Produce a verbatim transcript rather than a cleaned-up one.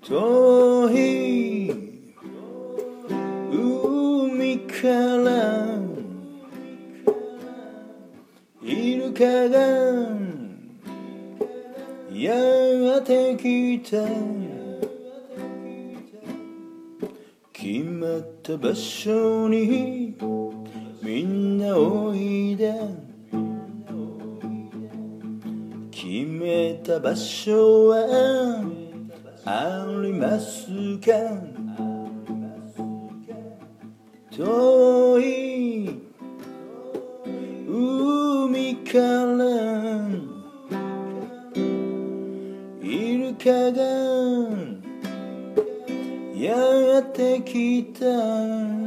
遠い海からイルカがやってきた。決まった場所にみんなおいで。決めた場所はありますか？遠い海からイルカがやってきた。